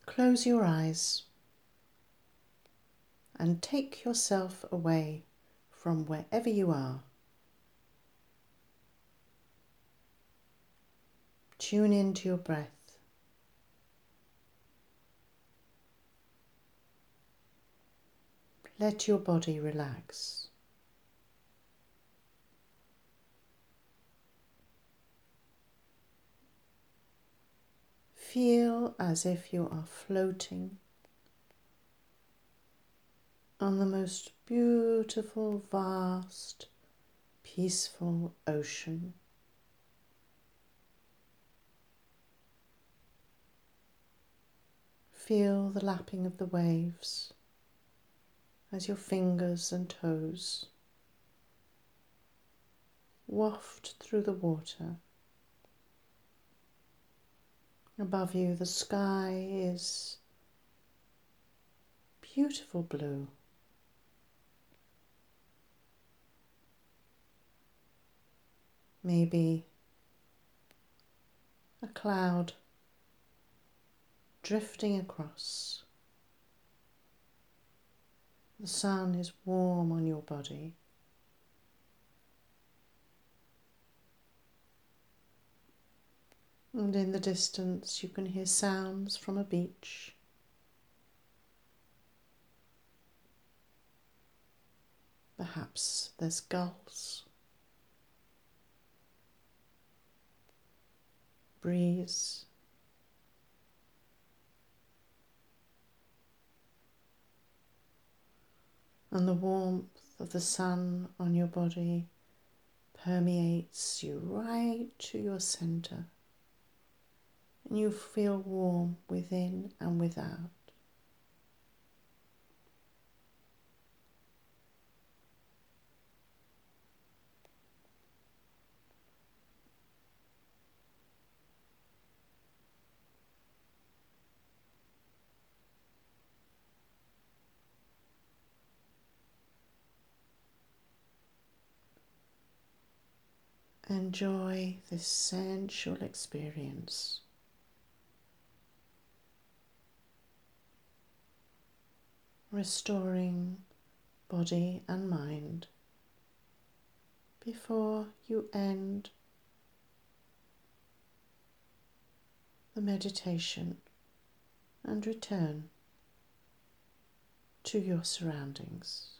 Close your eyes and take yourself away from wherever you are. Tune into your breath. Let your body relax. Feel as if you are floating on the most beautiful, vast, peaceful ocean. Feel the lapping of the waves as your fingers and toes waft through the water. Above you, the sky is beautiful blue. Maybe a cloud drifting across. The sun is warm on your body. And in the distance you can hear sounds from a beach. Perhaps there's gulls, breeze, and the warmth of the sun on your body permeates you right to your center, and you feel warm within and without. Enjoy this sensual experience. Restoring body and mind before you end the meditation and return to your surroundings.